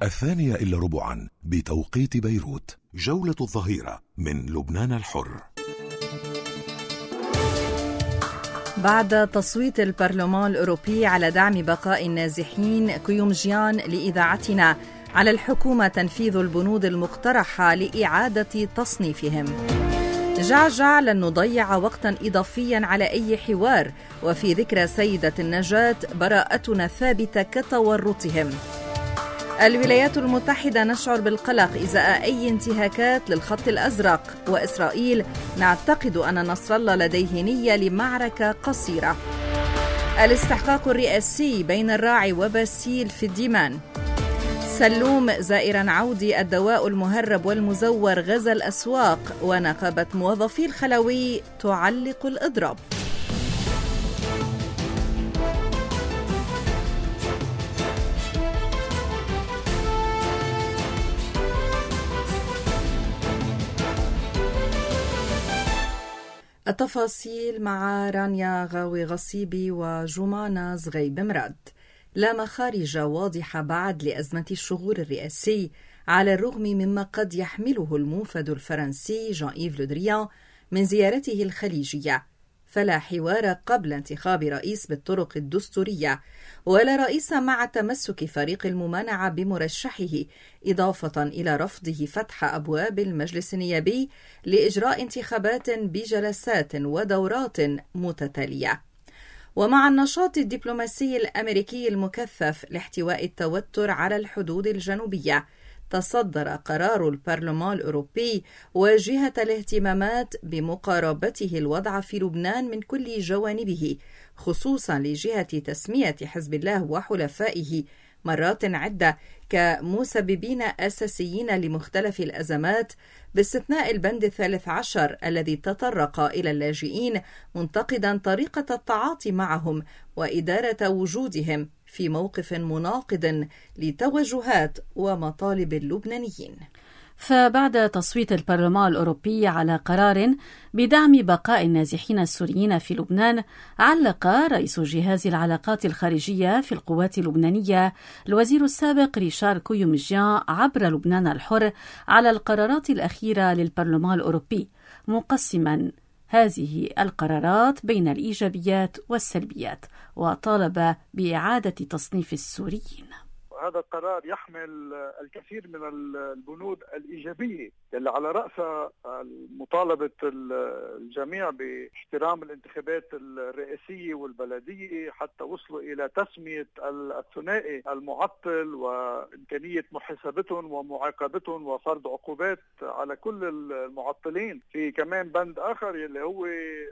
2:15 بتوقيت بيروت. جولة الظهيرة من لبنان الحر. بعد تصويت البرلمان الأوروبي على دعم بقاء النازحين كيومجيان لإذاعتنا، على الحكومة تنفيذ البنود المقترحة لإعادة تصنيفهم. جعجع لن نضيع وقتا إضافيا على أي حوار، وفي ذكرى سيدة النجاة براءتنا ثابتة كتورطهم. الولايات المتحدة نشعر بالقلق إزاء أي انتهاكات للخط الأزرق، وإسرائيل نعتقد أن نصر الله لديه نية لمعركة قصيرة. الاستحقاق الرئاسي بين الراعي وباسيل في الديمان. سلوم زائرا عودي الدواء المهرب والمزور غزا الأسواق، ونقابة موظفي الخلوي تعلق الإضراب. التفاصيل مع رانيا غاوي غصيبي وجمانة زغيب مراد. لا مخارج واضحة بعد لأزمة الشغور الرئاسي، على الرغم مما قد يحمله الموفد الفرنسي جان إيف لو دريان من زيارته الخليجية. فلا حوار قبل انتخاب رئيس بالطرق الدستورية، ولا رئيس مع تمسك فريق الممانعة بمرشحه، إضافة إلى رفضه فتح أبواب المجلس النيابي لإجراء انتخابات بجلسات ودورات متتالية. ومع النشاط الدبلوماسي الأمريكي المكثف لاحتواء التوتر على الحدود الجنوبية، تصدر قرار البرلمان الأوروبي واجهة الاهتمامات بمقاربته الوضع في لبنان من كل جوانبه، خصوصا لجهة تسمية حزب الله وحلفائه مرات عدة كمسببين أساسيين لمختلف الأزمات، باستثناء البند 13 الذي تطرق إلى اللاجئين، منتقدا طريقة التعاطي معهم وإدارة وجودهم في موقف مناقض لتوجهات ومطالب اللبنانيين. فبعد تصويت البرلمان الأوروبي على قرار بدعم بقاء النازحين السوريين في لبنان، علق رئيس جهاز العلاقات الخارجية في القوات اللبنانية الوزير السابق ريشار كيومجيان عبر لبنان الحر على القرارات الأخيرة للبرلمان الأوروبي، مقسما هذه القرارات بين الإيجابيات والسلبيات، وطالب بإعادة تصنيف السوريين. هذا القرار يحمل الكثير من البنود الإيجابية اللي على رأسها مطالبة الجميع باحترام الانتخابات الرئاسية والبلدية، حتى وصلوا إلى تسمية الثنائي المعطل وإمكانية محاسبتهم ومعاقبتهم وفرض عقوبات على كل المعطلين. في كمان بند آخر اللي هو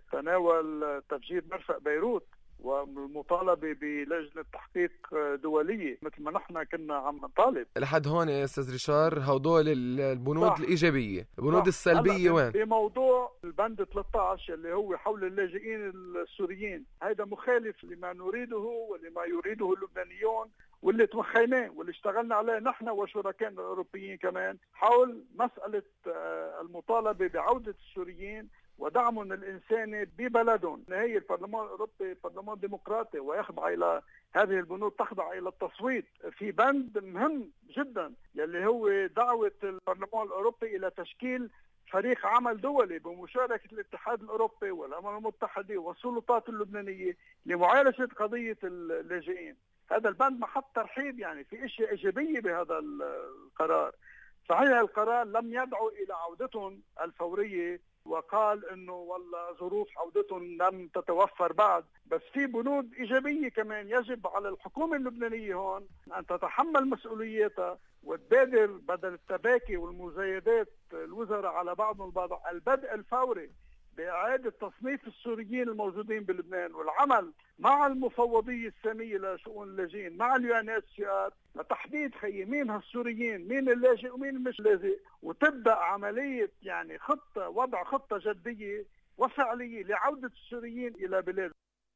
تناول تفجير مرفأ بيروت والمطالبة بلجنة تحقيق دولية مثل ما نحن كنا عم نطالب. لحد هون يا أستاذ ريشار هدول البنود الإيجابية، البنود السلبية وين؟ بموضوع البند 13 اللي هو حول اللاجئين السوريين، هذا مخالف لما نريده ولما يريده اللبنانيون واللي توخيناه واللي اشتغلنا عليه نحن وشركائنا الأوروبيين كمان، حول مسألة المطالبة بعودة السوريين ودعمهم الإنساني ببلدهم. هي البرلمان الأوروبي برلمان ديمقراطي ويخضع إلى هذه البنود، تخضع إلى التصويت. في بند مهم جدا يلي هو دعوة البرلمان الأوروبي إلى تشكيل فريق عمل دولي بمشاركة الاتحاد الأوروبي والأمم المتحدة والسلطات اللبنانية لمعالجة قضية اللاجئين. هذا البند محط ترحيب، يعني في اشياء ايجابيه بهذا القرار. صحيح القرار لم يدعو الى عودتهم الفوريه، وقال انه والله ظروف عودتهم لم تتوفر بعد، بس في بنود ايجابيه كمان. يجب على الحكومه اللبنانيه هون ان تتحمل مسؤوليتها وتبادر بدل التباكي والمزايدات الوزراء على بعضهم البعض البدء الفوري بإعادة تصنيف السوريين الموجودين بلبنان، والعمل مع المفوضية السامية لشؤون اللاجئين مع الUNHCR لتحديد مين هالسوريين، مين اللاجئ ومين مش لاجئ، وتبدأ عملية يعني وضع خطة جدية وفعلية لعودة السوريين إلى بلادهم.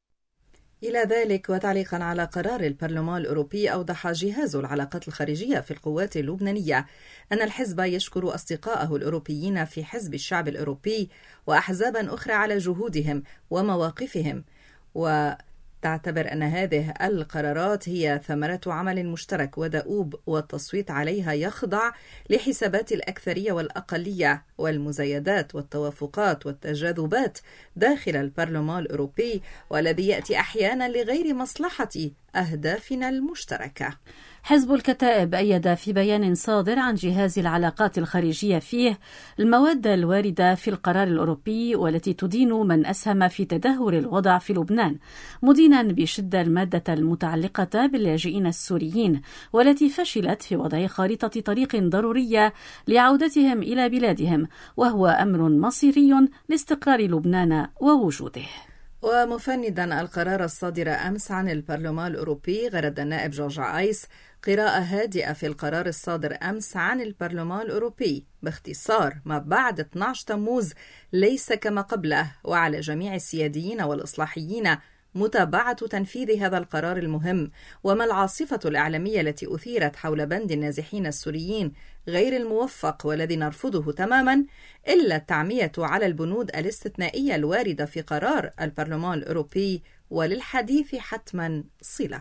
إلى ذلك وتعليقا على قرار البرلمان الأوروبي، أوضح جهاز العلاقات الخارجية في القوات اللبنانية أن الحزب يشكر أصدقائه الأوروبيين في حزب الشعب الأوروبي وأحزابا أخرى على جهودهم ومواقفهم، تعتبر أن هذه القرارات هي ثمرة عمل مشترك ودؤوب، والتصويت عليها يخضع لحسابات الأكثرية والأقلية والمزايدات والتوافقات والتجاذبات داخل البرلمان الأوروبي، والذي يأتي أحيانا لغير مصلحة أهدافنا المشتركة. حزب الكتائب أيد في بيان صادر عن جهاز العلاقات الخارجية فيه المواد الواردة في القرار الأوروبي والتي تدين من أسهم في تدهور الوضع في لبنان، مدينا بشدة المادة المتعلقة باللاجئين السوريين والتي فشلت في وضع خارطة طريق ضرورية لعودتهم إلى بلادهم، وهو أمر مصيري لاستقرار لبنان ووجوده. ومفندا القرار الصادر أمس عن البرلمان الأوروبي، غرد النائب جورج عايس قراءة هادئة في القرار الصادر أمس عن البرلمان الأوروبي. باختصار، ما بعد 12 تموز ليس كما قبله، وعلى جميع السياديين والإصلاحيين متابعة تنفيذ هذا القرار المهم. وما العاصفة الإعلامية التي أثيرت حول بند النازحين السوريين غير الموفق والذي نرفضه تماما إلا التعمية على البنود الاستثنائية الواردة في قرار البرلمان الأوروبي، وللحديث حتما صلة.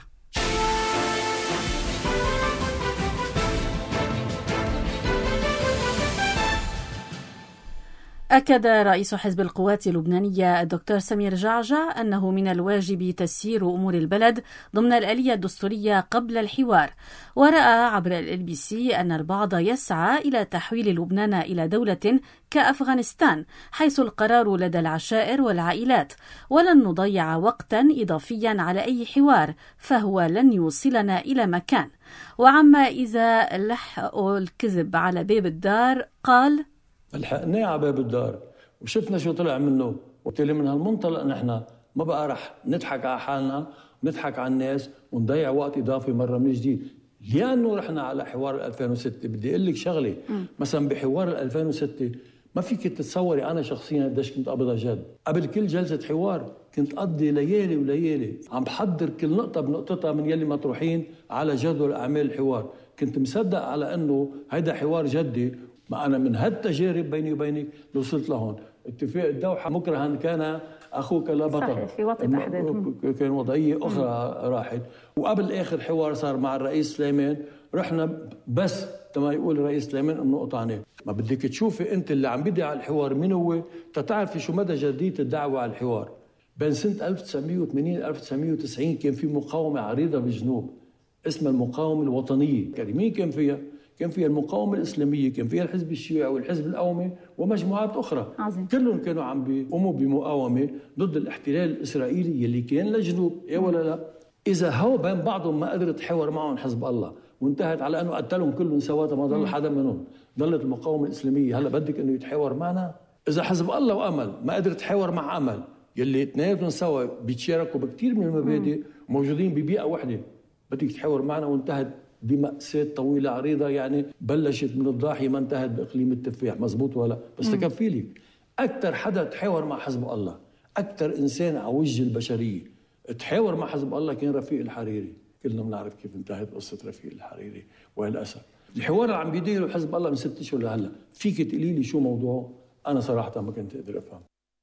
أكد رئيس حزب القوات اللبنانية الدكتور سمير جعجع أنه من الواجب تسيير أمور البلد ضمن الآلية الدستورية قبل الحوار، ورأى عبر الLBC أن البعض يسعى إلى تحويل لبنان إلى دولة كأفغانستان حيث القرار لدى العشائر والعائلات، ولن نضيع وقتا إضافيا على أي حوار فهو لن يوصلنا إلى مكان. وعما إذا لحقوا الكذب على باب الدار قال: لحقناه على باب الدار وشفنا شو طلع منه، وبالتالي من هالمنطلق نحن ما بقى رح نضحك على حالنا ونضحك على الناس ونضيع وقت إضافي مرة من جديد. لأنه رحنا على حوار 2006 بدي أقول لك شغلة، مثلا بحوار 2006 ما فيك تتصوري أنا شخصيا قديش كنت قبضها جد. قبل كل جلسة حوار كنت أقضي ليالي وليالي عم بحضر كل نقطة بنقطتها من يلي مطروحين على جدول أعمال الحوار. كنت مصدق على أنه هيدا حوار جدي. ما أنا من هالتجارب بيني وبينك وصلت لهون. اتفاق الدوحة مكرها كان أخوك لا بطل، صحيح، في وطئ أحداث كان وضعية أخرى راحت. وقبل آخر حوار صار مع الرئيس سليمان رحنا بس كما يقول الرئيس سليمان إنه قطعناه. ما بدك تشوفي أنت اللي عم بدي على الحوار مين هو تتعرفي شو مدى جدية الدعوة على الحوار. بين سنة 1980 و 1990 كان في مقاومة عريضة بالجنوب اسمها المقاومة الوطنية. مين كان فيها؟ كان فيها المقاومة الإسلامية، كان فيها الحزب الشيوعي والحزب القومي ومجموعات أخرى. عظيم. كلهم كانوا عم بيقوموا بمقاومة ضد الاحتلال الإسرائيلي اللي كان للجنوب. إيه ولا لا؟ إذا هو بين بعضهم ما قدرت تحاور معهم حزب الله وانتهت على أنه قتلهم كلهم سواء ما ضل حدا منهم، ضلت المقاومة الإسلامية. هلا بدك أنه يتحاور معنا؟ إذا حزب الله وأمل ما قدرت تحاور مع أمل يلي اثنيناتهم سوا بيتشاركوا بكثير من المبادئ موجودين ببيئة واحدة، بدك تحاور معنا وانتهت بمأساة طويلة عريضة، يعني بلشت من الضاحية ما انتهت بإقليم التفاح. مزبوط ولا؟ بس تكفي لك أكثر حدا تحاور مع حزب الله، أكثر إنسان على وجه البشرية تحاور مع حزب الله كان رفيق الحريري. كلنا بنعرف كيف انتهت قصة رفيق الحريري وللأسف. الحوار اللي عم بيديره حزب الله من 6 أشهر لهلا فيك تقولي لي شو موضوعه؟ أنا صراحة ما كنت أقدر أفهم.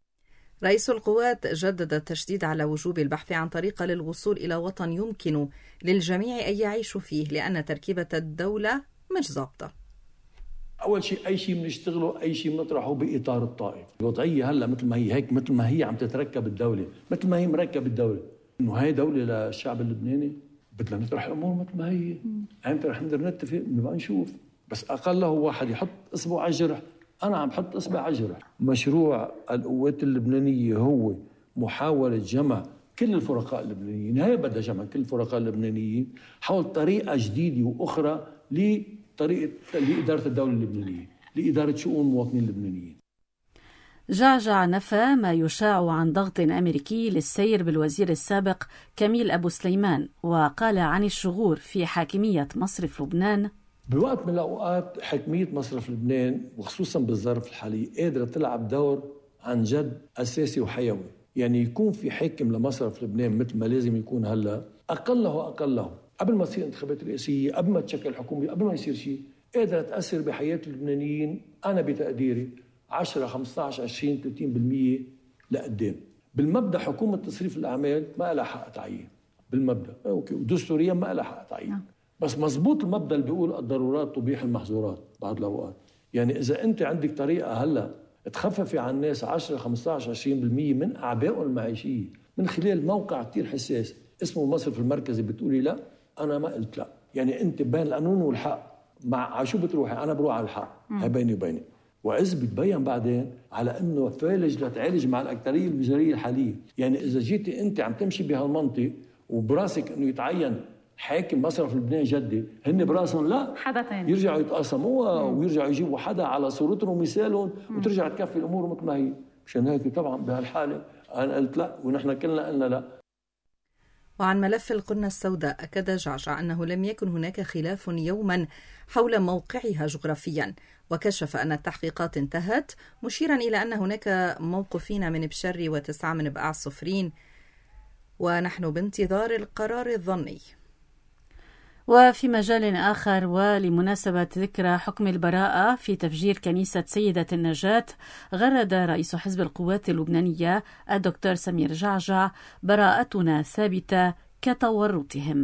رئيس القوات جدد التشديد على وجوب البحث عن طريقة للوصول إلى وطن يمكن للجميع أن يعيشوا فيه، لأن تركيبة الدولة مش ضابطة. أول شيء أي شيء بنشتغله أي شيء بنطرحه بإطار الطائف. الوضعية هلا مثل ما هي هيك، مثل ما هي عم تتركب الدولة، مثل ما هي مركب الدولة، إنه هاي دولة للشعب اللبناني. بدنا نطرح الأمور مثل ما هي. أمتى رح نقدر نتفق؟ نبقى نشوف. بس أقله واحد يحط إصبعه على الجرح. أنا عم بحط إصبع على الجرح. مشروع القوات اللبنانية هو محاولة جمع كل الفرقاء اللبنانيين. هي بدها جمع كل الفرقاء اللبنانيين حول طريقة جديدة وأخرى لإدارة الدولة اللبنانية، لإدارة شؤون المواطنين اللبنانيين. جعجع نفى ما يشاع عن ضغط أمريكي للسير بالوزير السابق كميل أبو سليمان، وقال عن الشغور في حاكمية مصرف لبنان: بوقت من الأوقات حكمية مصرف لبنان وخصوصا بالظرف الحالي قادرة تلعب دور عن جد أساسي وحيوي. يعني يكون في حاكم لمصرف لبنان مثل ما لازم يكون هلا، أقله قبل ما تصير انتخابات رئاسية، قبل ما تشكل حكومة، قبل ما يصير شيء، قادرة تأثر بحياة اللبنانيين. أنا بتقديري 10 15 20 30% لقدام. بالمبدأ حكومة تصريف الأعمال ما لها حق تعيين بالمبدأ، أوكي، ودستوريا ما لها حق تعيين. بس مزبوط المبدأ اللي بيقول الضرورات تبيح المحظورات بعض الأوقات. يعني إذا أنت عندك طريقة هلا تخففي عن الناس 10 15 20% من أعبائهم المعيشية من خلال موقع كتير حساس اسمه المصرف المركزي، بتقولي لا، أنا ما قلت لا. يعني أنت بين القانون والحق، مع عشو بتروحي؟ أنا بروح على الحق، هي بيني وبينك. وإذا بتبين بعدين على أنه فالج لتعالج مع الأكترية الوزارية الحالية. يعني إذا جيتي أنت عم تمشي بهالمنطق وبراسك أنه يتعين حاكم مصرف لبنان جدي، هن براسهم لا حدا تاني يرجعوا يتقاسموا ويرجعوا يجيبوا حدا على صورتهم ومثالهم وترجع تكفي الأمور مثل ما هي. مشان هيك طبعا بهالحالة أنا قلت لا، ونحن كلنا قلنا لا. وعن ملف القرنة السوداء أكد جعجع أنه لم يكن هناك خلاف يوما حول موقعها جغرافيا، وكشف أن التحقيقات انتهت، مشيرا إلى أن هناك موقوفين من بشري و9 من بقاع صفرين، ونحن بانتظار القرار الظني. وفي مجال آخر، ولمناسبة ذكرى حكم البراءة في تفجير كنيسة سيدة النجاة، غرد رئيس حزب القوات اللبنانية الدكتور سمير جعجع: براءتنا ثابتة كتورطهم.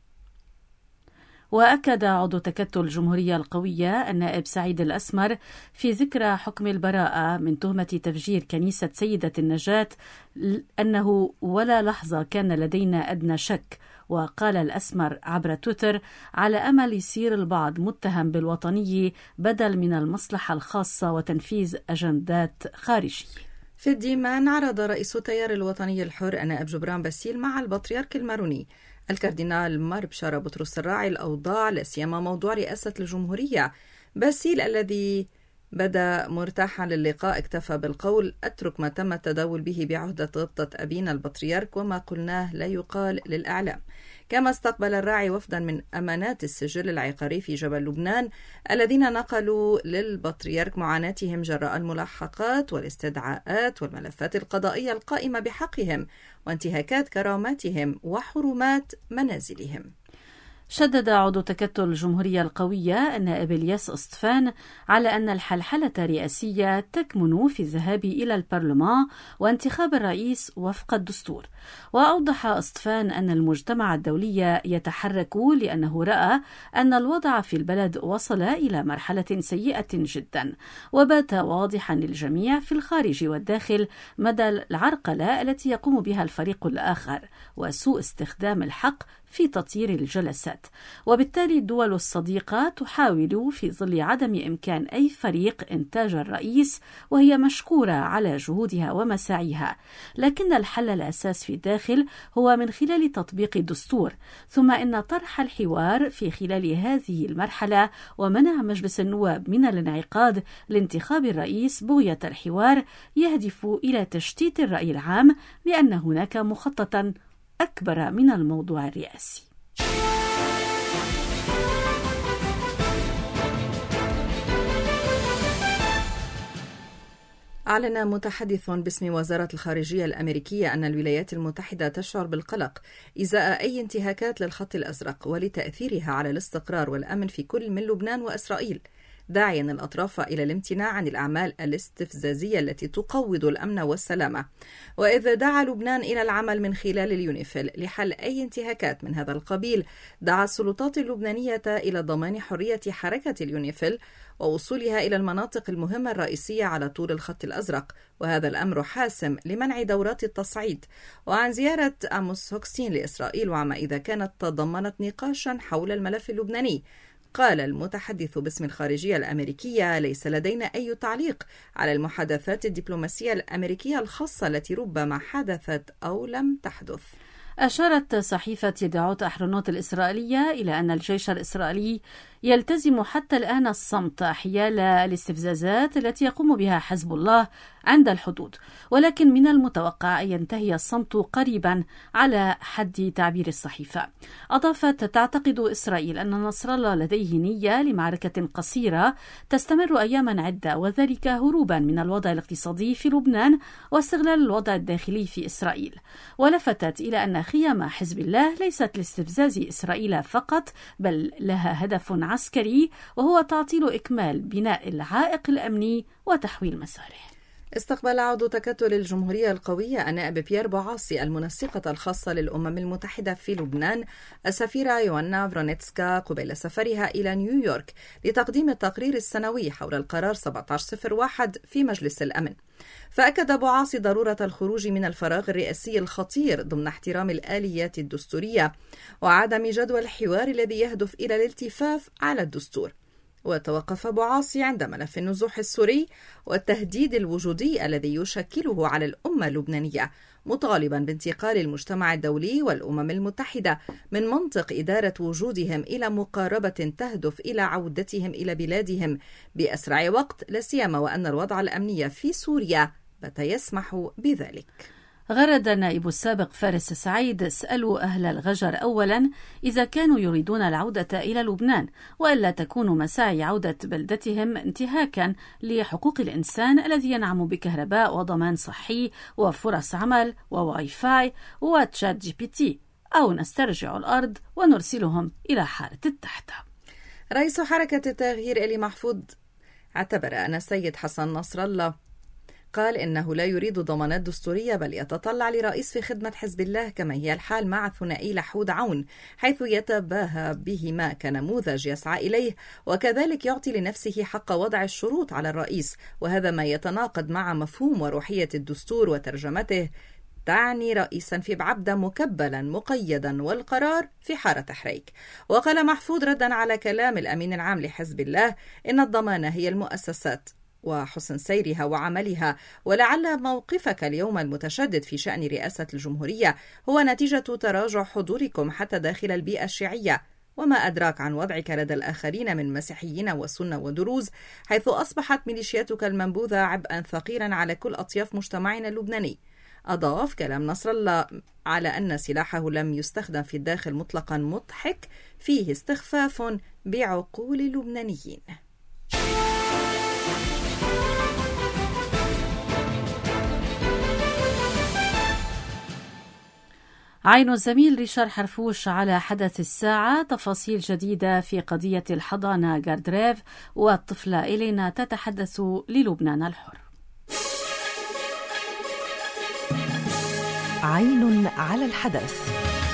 وأكد عضو تكتل الجمهورية القوية النائب سعيد الأسمر في ذكرى حكم البراءة من تهمة تفجير كنيسة سيدة النجاة أنه ولا لحظة كان لدينا أدنى شك. وقال الأسمر عبر تويتر: على أمل يصير البعض متهم بالوطنية بدل من المصلحة الخاصة وتنفيذ أجندات خارجية. في الديمان، عرض رئيس التيار الوطني الحر النائب جبران باسيل مع البطريرك الماروني الكاردينال مار بشارة بطرس الراعي الأوضاع، لا سيما موضوع رئاسة الجمهورية. باسيل الذي بدا مرتاحا للقاء اكتفى بالقول: أترك ما تم التداول به بعهدة غبطة أبينا البطريرك، وما قلناه لا يقال للإعلام. كما استقبل الراعي وفدا من أمانات السجل العقاري في جبل لبنان الذين نقلوا للبطريرك معاناتهم جراء الملاحقات والاستدعاءات والملفات القضائية القائمة بحقهم وانتهاكات كراماتهم وحرمات منازلهم. شدد عضو تكتل الجمهورية القوية النائب الياس أسطفان على أن الحلحلة الرئاسية تكمن في الذهاب إلى البرلمان وانتخاب الرئيس وفق الدستور. وأوضح أسطفان أن المجتمع الدولي يتحرك لأنه رأى أن الوضع في البلد وصل إلى مرحلة سيئة جدا، وبات واضحا للجميع في الخارج والداخل مدى العرقلة التي يقوم بها الفريق الآخر وسوء استخدام الحق في تطيير الجلسات. وبالتالي الدول الصديقة تحاول في ظل عدم إمكان أي فريق إنتاج الرئيس، وهي مشكورة على جهودها ومساعيها، لكن الحل الأساس في الداخل هو من خلال تطبيق الدستور، ثم إن طرح الحوار في خلال هذه المرحلة ومنع مجلس النواب من الانعقاد لانتخاب الرئيس بغية الحوار يهدف إلى تشتيت الرأي العام بأن هناك مخططا أكبر من الموضوع الرئاسي. أعلن متحدث باسم وزارة الخارجية الأمريكية أن الولايات المتحدة تشعر بالقلق إزاء أي انتهاكات للخط الأزرق ولتأثيرها على الاستقرار والأمن في كل من لبنان وإسرائيل، داعيا الأطراف إلى الامتناع عن الأعمال الاستفزازية التي تقوض الأمن والسلامة. وإذا دعا لبنان إلى العمل من خلال اليونيفيل لحل أي انتهاكات من هذا القبيل، دعا السلطات اللبنانية إلى ضمان حرية حركة اليونيفيل ووصولها إلى المناطق المهمة الرئيسية على طول الخط الأزرق، وهذا الأمر حاسم لمنع دورات التصعيد. وعن زيارة آموس هوكستين لإسرائيل وعما إذا كانت تضمنت نقاشا حول الملف اللبناني، قال المتحدث باسم الخارجية الأمريكية: ليس لدينا أي تعليق على المحادثات الدبلوماسية الأمريكية الخاصة التي ربما حدثت أو لم تحدث. أشارت صحيفة يدعوت أحرنوت الإسرائيلية إلى أن الجيش الإسرائيلي يلتزم حتى الآن الصمت حيال الاستفزازات التي يقوم بها حزب الله عند الحدود، ولكن من المتوقع أن ينتهي الصمت قريبا على حد تعبير الصحيفة. أضافت: تعتقد إسرائيل أن نصر الله لديه نية لمعركة قصيرة تستمر أياما عدة، وذلك هروبا من الوضع الاقتصادي في لبنان واستغلال الوضع الداخلي في إسرائيل. ولفتت إلى أن خيام حزب الله ليست لاستفزاز إسرائيل فقط، بل لها هدف عسكري، وهو تعطيل إكمال بناء العائق الأمني وتحويل مساره. استقبل عضو تكتل الجمهورية القوية النائب بيير بوعاصي المنسقة الخاصة للأمم المتحدة في لبنان السفيرة يوانا فرونيتسكا قبيل سفرها إلى نيويورك لتقديم التقرير السنوي حول القرار 1701 في مجلس الأمن. فأكد بوعاصي ضرورة الخروج من الفراغ الرئاسي الخطير ضمن احترام الآليات الدستورية وعدم جدوى الحوار الذي يهدف إلى الالتفاف على الدستور. وتوقف بوعاصي عند ملف النزوح السوري والتهديد الوجودي الذي يشكله على الأمة اللبنانية، مطالبا بانتقال المجتمع الدولي والأمم المتحدة من منطق إدارة وجودهم إلى مقاربة تهدف إلى عودتهم إلى بلادهم بأسرع وقت، لا سيما وأن الوضع الأمني في سوريا بات يسمح بذلك. غرد النائب السابق فارس سعيد: اسألوا أهل الغجر أولا إذا كانوا يريدون العودة إلى لبنان، وإلا تكون مساعي عودة بلدتهم انتهاكا لحقوق الإنسان الذي ينعم بكهرباء وضمان صحي وفرص عمل وواي فاي وتشات جي بي تي، أو نسترجع الأرض ونرسلهم إلى حارة التحت. رئيس حركة التغيير إلي محفوظ اعتبر أن السيد حسن نصر الله قال إنه لا يريد ضمانات دستورية بل يتطلع لرئيس في خدمة حزب الله، كما هي الحال مع ثنائي لحود عون، حيث يتباهى بهما كنموذج يسعى إليه، وكذلك يعطي لنفسه حق وضع الشروط على الرئيس، وهذا ما يتناقض مع مفهوم وروحية الدستور وترجمته تعني رئيسا في بعبدة مكبلا مقيدا والقرار في حارة حريك. وقال محفوظ ردا على كلام الأمين العام لحزب الله إن الضمانة هي المؤسسات وحسن سيرها وعملها، ولعل موقفك اليوم المتشدد في شأن رئاسة الجمهورية هو نتيجة تراجع حضوركم حتى داخل البيئة الشيعية، وما أدراك عن وضعك لدى الآخرين من مسيحيين وسنة ودروز، حيث أصبحت ميليشياتك المنبوذة عبئا ثقيلا على كل أطياف مجتمعنا اللبناني. أضاف كلام نصر الله على أن سلاحه لم يستخدم في الداخل مطلقا مضحك فيه استخفاف بعقول اللبنانيين. عين الزميل ريشار حرفوش على حدث الساعة. تفاصيل جديدة في قضية الحضانة غاردريف والطفلة إلينا تتحدث للبنان الحر. عين على الحدث.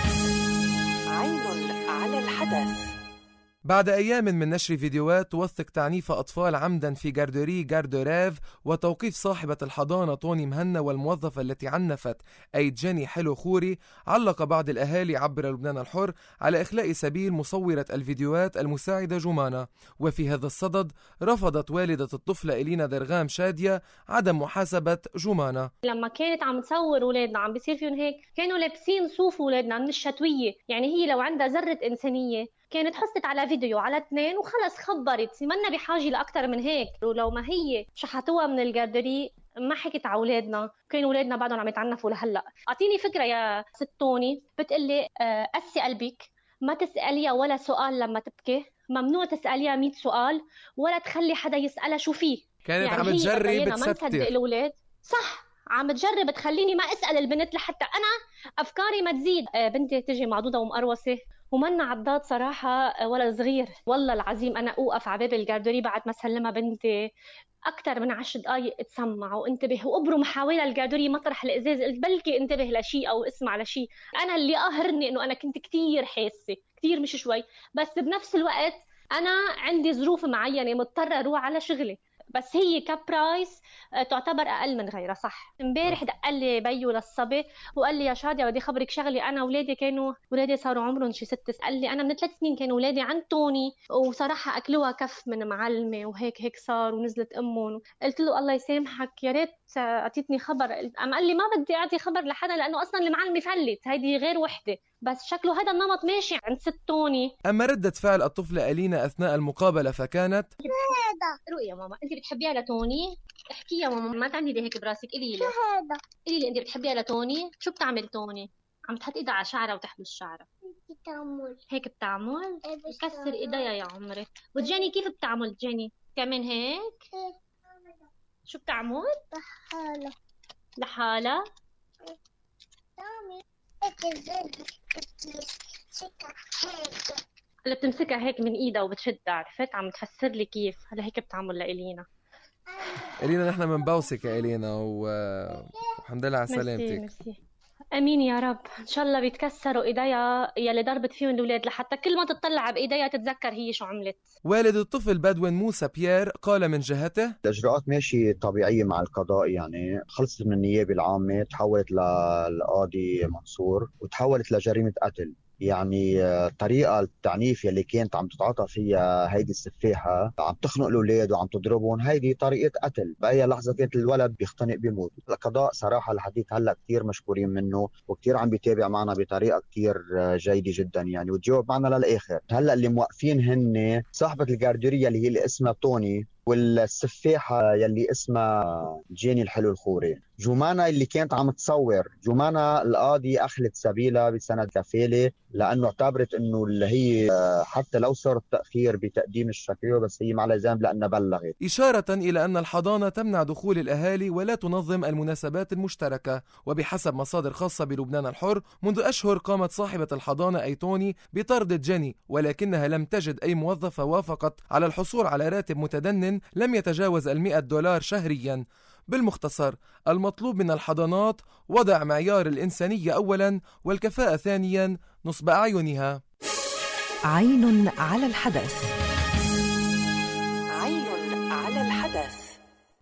عين على الحدث. بعد أيام من نشر فيديوهات توثق تعنيف أطفال عمدا في جاردوري غاردوريف وتوقيف صاحبة الحضانة طوني مهنا والموظفة التي عنفت أيد جاني حلو خوري، علق بعض الأهالي عبر لبنان الحر على إخلاء سبيل مصورة الفيديوهات المساعدة جمانة. وفي هذا الصدد رفضت والدة الطفلة إلينا درغام شادية عدم محاسبة جمانة. لما كانت عم تصور أولادنا عم بيصير فيهم هيك، كانوا لابسين صوف أولادنا من الشتوية، يعني هي لو عندها ذرة إنسانية كانت حست على فيديو على 2 وخلص خبرت، منا بحاجة لأكتر من هيك. ولو ما هي شحطوها من الجاردري ما حكت على أولادنا، كانوا أولادنا بعدهم عم يتعنفوا لهلأ. أعطيني فكرة يا ست طوني، بتقلي قسي قلبك، ما تسأليها ولا سؤال لما تبكي، ممنوع تسأليها 100 سؤال ولا تخلي حدا يسألها شو فيه. كانت يعني عم تجرب بتستر الأولاد، صح، عم تجرب تخليني ما أسأل البنت لحتى أنا أفكاري ما تزيد. بنتي تجي معضوضة ومقروسة ومنا عضاد صراحة ولا صغير، والله العظيم أنا أوقف على باب الجاردوري بعد ما سلمها بنتي أكتر من 10 دقايق اتسمع وانتبه وأبرم محاولة الجاردوري مطرح الإزاز، قلت بلكي انتبه لشيء أو اسمع لشيء. أنا اللي قهرني إنه أنا كنت كتير حاسة، كتير مش شوي، بس بنفس الوقت أنا عندي ظروف معينة مضطرة أروح على شغلي، بس هي كبرايس تعتبر أقل من غيرها. صح، امبارح دق لي بيو للصبي وقال لي يا شادية بدي خبرك شغلي، أنا ولادي صاروا عمرهم شي 6. قال لي أنا من 3 سنين كانوا ولادي عند طوني وصراحة أكلوها كف من معلمة وهيك صار ونزلت أمهم. قلت له الله يسامحك يا ريت أعطيتني خبر. قال لي ما بدي أعطي خبر لحدا لأنه أصلا المعلمة فلت، هيدي غير وحدة، بس شكله هذا النمط ماشي عند ست طوني. أما ردة فعل الطفلة ألينا أثناء المقابلة فكانت: رؤيا يا ماما أنت بتحبيها لتوني؟ احكي يا ماما، ما تعملي هيك براسك. قولي لي أنت بتحبيها لتوني؟ شو بتعمل توني؟ عم تحط إيدها على شعرها وتحبس شعرها هيك بتعمل؟ كسر إيديها يا عمري. وجاني كيف بتعمل جاني؟ تعمل هيك؟ شو بتعمل؟ لحالها هلا بتمسكها هيك من ايدها وبتشدها، عرفت؟ عم تفسر لي كيف. هلا هيك بتعمل لإلينا. إلينا نحن من بوسك يا إلينا، والحمد لله على سلامتك. امين يا رب. ان شاء الله بيتكسروا ايديها يلي ضربت فيهم الاولاد، لحتى كل ما تطلع بايديها تتذكر هي شو عملت. والد الطفل بدوين موسى بيير قال من جهته: الاجراءات ماشي طبيعيه مع القضاء، يعني خلصت من النيابه العامه، تحولت للقاضي منصور وتحولت لجريمه قتل. يعني طريقة التعنيف يلي كانت عم تتعاطى فيها هيدي السفاحة، عم تخنق الأولاد وعم تضربهم، هيدي طريقة قتل. بأي لحظة كانت الولد بيختنق بيموت. القضاء صراحة لحديث هلا كتير مشكورين منه، وكتير عم بيتابع معنا بطريقة كتير جيدة جدا يعني، وتجاوب معنا للآخر. هلا اللي موقفين هن صاحبة الجاردورية اللي هي اللي اسمها توني، والسفاحة يلي اسمها جيني الحلو الخوري. جمانة اللي كانت عم تصور، جمانة القاضي أخلت سبيلها بسند كفالة، لأنه اعتبرت أنه اللي هي حتى لو صار التأخير بتقديم الشكوى بس هي ما على ذنب لأنها بلغت. إشارة إلى أن الحضانة تمنع دخول الأهالي ولا تنظم المناسبات المشتركة. وبحسب مصادر خاصة بلبنان الحر، منذ أشهر قامت صاحبة الحضانة أي توني بطرد جيني، ولكنها لم تجد أي موظفة وافقت على الحصول على راتب متدنٍ لم يتجاوز $100 شهريا. بالمختصر، المطلوب من الحضانات وضع معيار الإنسانية أولا والكفاءة ثانيا نصب أعينها. عين على الحدث. عين على الحدث.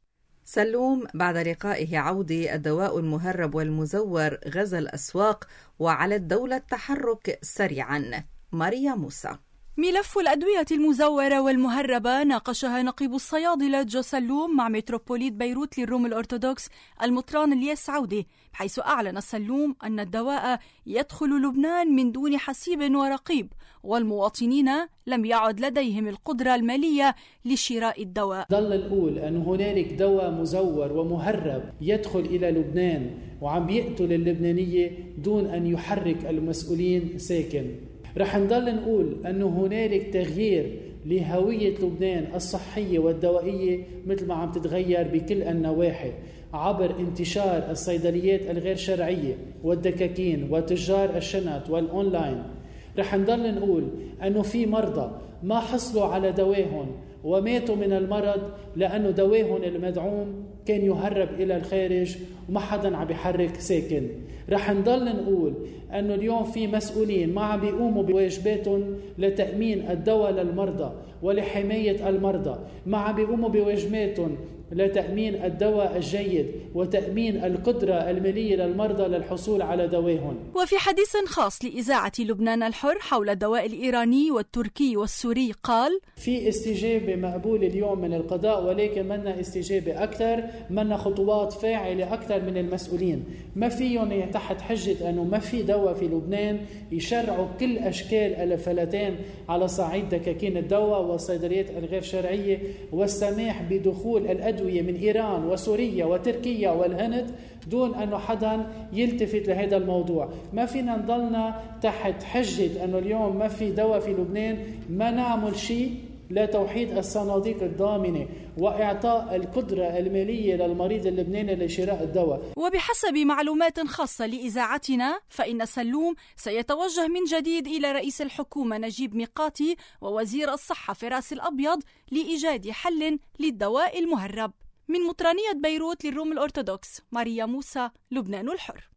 سلوم بعد لقائه عودي الدواء المهرب والمزور غزا الأسواق، وعلى الدولة التحرك سريعا. ماريا موسى. ملف الأدوية المزورة والمهربة ناقشها نقيب الصيادلة جو سلوم مع متروبوليت بيروت للروم الأرثوذكس المطران الياس عودي، بحيث أعلن سلوم أن الدواء يدخل لبنان من دون حسيب ورقيب، والمواطنين لم يعد لديهم القدرة المالية لشراء الدواء. ضل نقول أن هنالك دواء مزور ومهرب يدخل إلى لبنان وعم بيقتل اللبنانية دون أن يحرك المسؤولين ساكن. رح نضل نقول أنه هنالك تغيير لهوية لبنان الصحية والدوائية مثل ما عم تتغير بكل النواحي عبر انتشار الصيدليات الغير شرعية والدكاكين وتجار الشنط والأونلاين. رح نضل نقول أنه في مرضى ما حصلوا على دواهم وماتوا من المرض لأنه دواهم المدعوم كان يهرب إلى الخارج وما حدا عم بيحرك ساكن. رح نضل نقول أنه اليوم في مسؤولين ما عم بيقوموا بواجباتهم لتأمين الدواء للمرضى ولحماية المرضى، ما عم بيقوموا بواجباتهم لتأمين الدواء الجيد وتأمين القدرة المالية للمرضى للحصول على دواهم. وفي حديث خاص لإذاعة لبنان الحر حول الدواء الإيراني والتركي والسوري قال: في استجابة مقبولة اليوم من القضاء، ولكن منا استجابة أكثر، منا خطوات فاعلة أكثر من المسؤولين. ما فيهم تحت حجة أنه ما في دواء في لبنان يشرعوا كل أشكال الفلتان على صعيد دكاكين الدواء والصيدليات الغير شرعية والسماح بدخول الأدوية من إيران وسوريا وتركيا والهند دون أنه حدا يلتفت لهذا الموضوع. ما فينا نضلنا تحت حجة أنه اليوم ما في دواء في لبنان ما نعمل شيء لتوحيد الصناديق الضامنة وإعطاء القدرة المالية للمريض اللبناني لشراء الدواء. وبحسب معلومات خاصة لإذاعتنا فإن سلوم سيتوجه من جديد إلى رئيس الحكومة نجيب ميقاتي ووزير الصحة فراس الأبيض لإيجاد حل للدواء المهرب. من مطرانية بيروت للروم الأرثوذكس، ماريا موسى، لبنان الحر.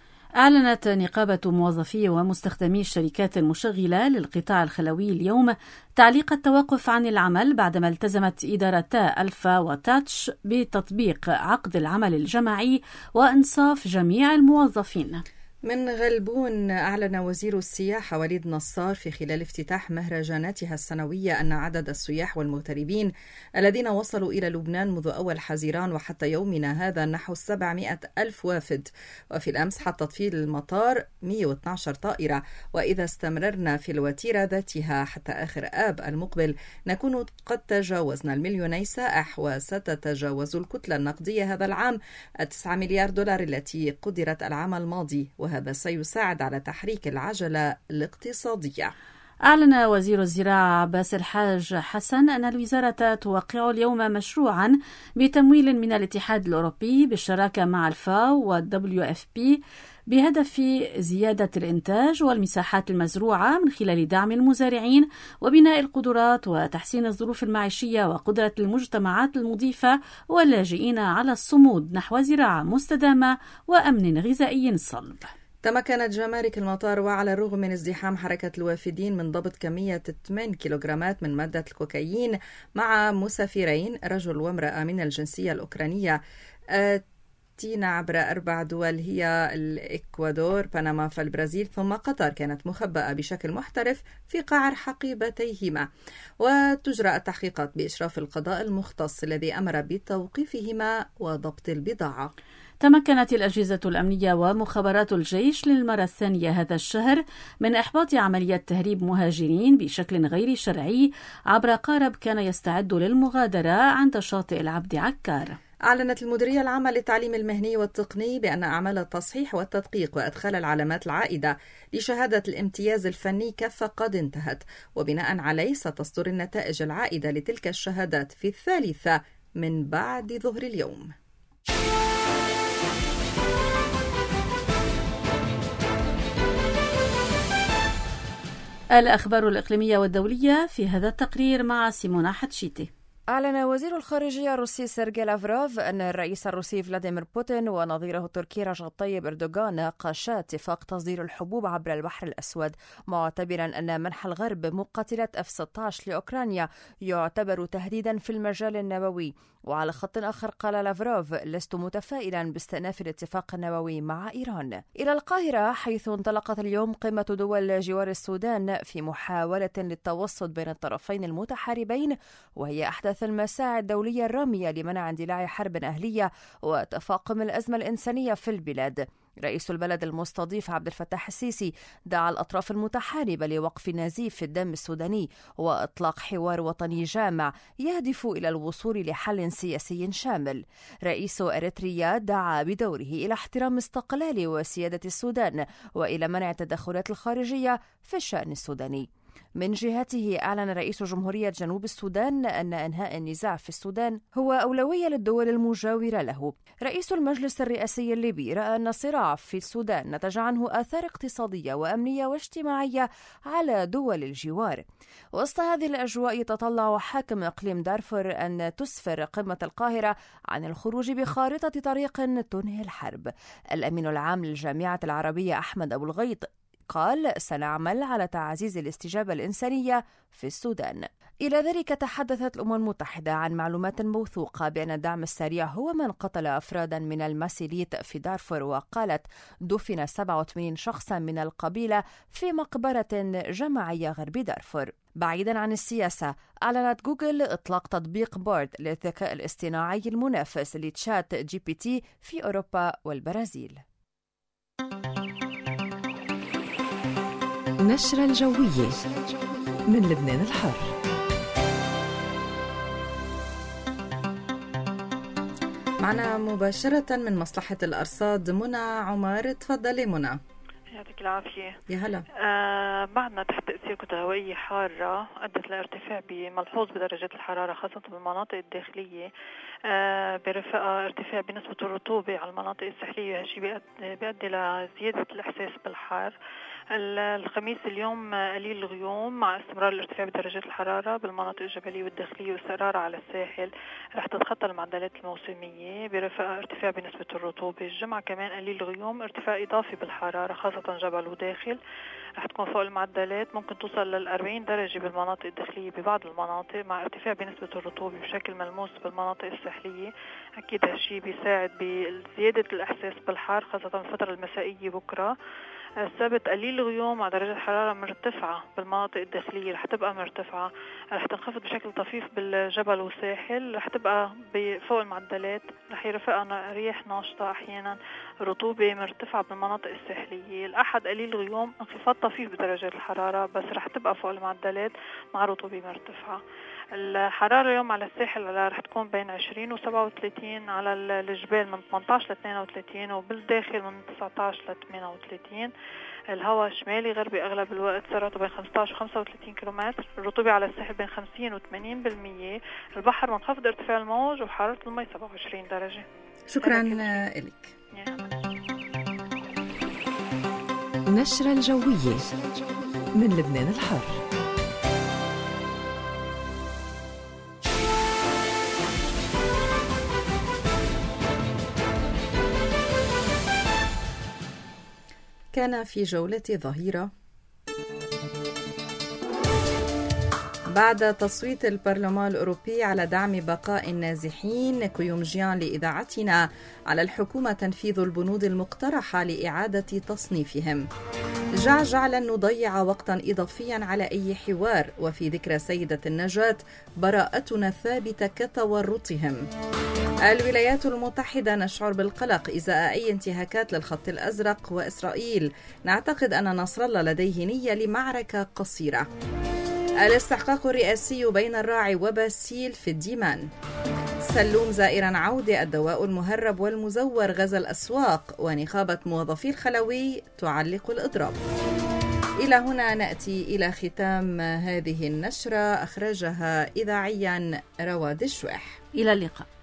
أعلنت نقابة موظفي ومستخدمي الشركات المشغلة للقطاع الخلوي اليوم تعليق التوقف عن العمل بعدما التزمت إدارتا ألفا وتاتش بتطبيق عقد العمل الجماعي وإنصاف جميع الموظفين. من غلبون، أعلن وزير السياحة وليد نصار في خلال افتتاح مهرجاناتها السنوية أن عدد السياح والمغتربين الذين وصلوا إلى لبنان منذ أول حزيران وحتى يومنا هذا نحو 700,000 وافد، وفي الأمس حطت في المطار 112 طائرة، وإذا استمررنا في الوتيرة ذاتها حتى آخر آب المقبل نكون قد تجاوزنا $1,000,000 سائح، وستتجاوز الكتلة النقدية هذا العام $9 مليار التي قدرت العام الماضي، وهذا سيساعد على تحريك العجلة الاقتصادية. أعلن وزير الزراعة عباس الحاج حسن أن الوزارة توقع اليوم مشروعا بتمويل من الاتحاد الأوروبي بالشراكة مع الفاو والWFP بهدف زيادة الإنتاج والمساحات المزروعة من خلال دعم المزارعين وبناء القدرات وتحسين الظروف المعيشية وقدرة المجتمعات المضيفة واللاجئين على الصمود نحو زراعة مستدامة وأمن غذائي صلب. تمكنت جمارك المطار وعلى الرغم من ازدحام حركة الوافدين من ضبط كمية 8 كيلوغرامات من مادة الكوكايين مع مسافرين رجل وامرأة من الجنسية الأوكرانية آتينا عبر 4 دول هي الإكوادور، بنما، فالبرازيل ثم قطر، كانت مخبأة بشكل محترف في قعر حقيبتيهما، وتجرى التحقيقات بإشراف القضاء المختص الذي أمر بتوقيفهما وضبط البضاعة. تمكنت الأجهزة الأمنية ومخابرات الجيش للمرة الثانية هذا الشهر من إحباط عمليات تهريب مهاجرين بشكل غير شرعي عبر قارب كان يستعد للمغادرة عند شاطئ العبد عكار. أعلنت المديرية العامة للتعليم المهني والتقني بأن أعمال التصحيح والتدقيق وإدخال العلامات العائدة لشهادة الامتياز الفني كافة قد انتهت، وبناء عليه ستصدر النتائج العائدة لتلك الشهادات في 3 من بعد ظهر اليوم. الأخبار الإقليمية والدولية في هذا التقرير مع سيمونا حتشيتي. أعلن وزير الخارجية الروسي سيرجي لافروف أن الرئيس الروسي فلاديمير بوتين ونظيره التركي رجب طيب إردوغان ناقشا اتفاق تصدير الحبوب عبر البحر الأسود، معتبرا أن منح الغرب مقاتلات F-16 لأوكرانيا يعتبر تهديدا في المجال النووي. وعلى خط آخر قال لافروف: لست متفائلا باستئناف الاتفاق النووي مع إيران. إلى القاهرة، حيث انطلقت اليوم قمة دول جوار السودان في محاولة للتوسط بين الطرفين المتحاربين، وهي أحدث المساعي الدولية الرامية لمنع اندلاع حرب أهلية وتفاقم الأزمة الإنسانية في البلاد. رئيس البلد المستضيف عبد الفتاح السيسي دعا الأطراف المتحاربة لوقف نزيف الدم السوداني وإطلاق حوار وطني جامع يهدف إلى الوصول لحل سياسي شامل. رئيس إريتريا دعا بدوره إلى احترام استقلال وسيادة السودان وإلى منع التدخلات الخارجية في الشأن السوداني. من جهته، أعلن رئيس جمهورية جنوب السودان أن إنهاء النزاع في السودان هو أولوية للدول المجاورة له. رئيس المجلس الرئاسي الليبي رأى أن الصراع في السودان نتج عنه آثار اقتصادية وأمنية واجتماعية على دول الجوار. وسط هذه الأجواء، يتطلع حاكم إقليم دارفور أن تسفر قمة القاهرة عن الخروج بخارطة طريق تنهي الحرب. الأمين العام للجامعة العربية أحمد أبو الغيط قال: سنعمل على تعزيز الاستجابة الإنسانية في السودان. إلى ذلك، تحدثت الأمم المتحدة عن معلومات موثوقة بأن الدعم السريع هو من قتل أفرادا من الماسيليت في دارفور، وقالت: دفن 87 شخصا من القبيلة في مقبرة جماعية غرب دارفور. بعيدا عن السياسة، أعلنت جوجل إطلاق تطبيق بورد للذكاء الاصطناعي المنافس لتشات جي بي تي في أوروبا والبرازيل. نشرة الجوية من لبنان الحر. معنا مباشرة من مصلحة الأرصاد منى عمر. تفضلي منى. يعطيك العافية. يا هلا. بعدنا تحت تأثير كتل هوائية حارة أدت لارتفاع ملحوظ بدرجات الحرارة خاصة بالمناطق الداخلية، برفقة ارتفاع بنسبة الرطوبة على المناطق الساحلية. هالشي بيؤدي لزيادة الإحساس بالحار. الخميس اليوم قليل الغيوم مع استمرار الارتفاع بدرجات الحرارة بالمناطق الجبلية والداخلية واستقرار على الساحل. رح تتخطى المعدلات الموسمية برفقة ارتفاع بنسبة الرطوبة. الجمعة كمان قليل الغيوم، ارتفاع إضافي بالحرارة خاصة جبل وداخل، رح تكون فوق المعدلات، ممكن توصل لل40 درجة بالمناطق الداخلية ببعض المناطق، مع ارتفاع بنسبة الرطوبة بشكل ملموس بالمناطق الساحلية. أكيد هالشي بيساعد بزيادة الإحساس بالحار خاصة الفترة المسائية بكرة. السبت قليل الغيوم مع درجة حرارة مرتفعة بالمناطق الداخلية، رح تبقى مرتفعة، رح تنخفض بشكل طفيف بالجبل والساحل، رح تبقى فوق المعدلات، رح يرفقها رياح ناشطة أحيانا، رطوبة مرتفعة بالمناطق الساحلية. الأحد قليل الغيوم، انخفاض طفيف بدرجات الحرارة بس رح تبقى فوق المعدلات مع رطوبة مرتفعة. الحرارة اليوم على الساحل رح تكون بين 20 و 37، على الجبال من 18 ل 32، وبالداخل من 19 ل 38. الهواء شمالي غربي أغلب الوقت، سرعته بين 15 و 35 كيلومتر. الرطوبة على الساحل بين 50 و 80%. البحر منخفض ارتفاع الموج وحرارة الماء 27 درجة. شكرا لك. النشرة الجوية من لبنان الحر. كان في جولة ظهيرة بعد تصويت البرلمان الأوروبي على دعم بقاء النازحين كيومجيان لإذاعتنا على الحكومة تنفيذ البنود المقترحة لإعادة تصنيفهم. جعجع لن نضيع وقتا إضافيا على أي حوار، وفي ذكرى سيدة النجاة براءتنا ثابتة كتورطهم. الولايات المتحدة نشعر بالقلق إزاء أي انتهاكات للخط الأزرق وإسرائيل، نعتقد أن نصر الله لديه نية لمعركة قصيرة. الاستحقاق الرئاسي بين الراعي وباسيل في الديمان. سلوم زائرا عودة، الدواء المهرب والمزور غزا الأسواق، ونخابة موظفي الخلوي تعلق الإضراب. إلى هنا نأتي إلى ختام هذه النشرة، أخرجها إذاعيا رواد الشويح. إلى اللقاء.